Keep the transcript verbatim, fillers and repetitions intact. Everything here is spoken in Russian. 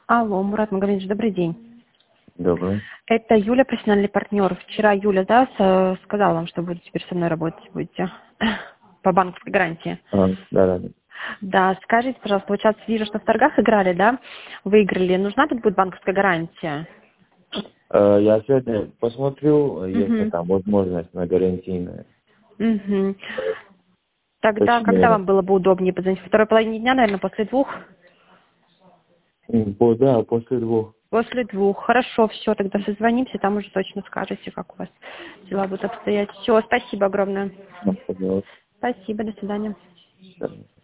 Алло, Мурат Магомедович, добрый день. Добрый. Это Юля, профессиональный партнер. Вчера Юля, да, с- сказала вам, что будете теперь со мной работать будете по банковской гарантии. А, да, да. Да, скажите, пожалуйста, вот сейчас вижу, что в торгах играли, да, выиграли. Нужна тут будет банковская гарантия? Э, Я сегодня посмотрю, если Угу. там возможность на гарантийное. Угу. Тогда, когда Точнее, вам было бы удобнее позвонить? Во второй половине дня, наверное, после двух? м, по- да, после двух. После двух. Хорошо, все, тогда созвонимся, там уже точно скажете, как у вас дела будут обстоять. Все, спасибо огромное. Ну, пожалуйста. Спасибо, до свидания. Да.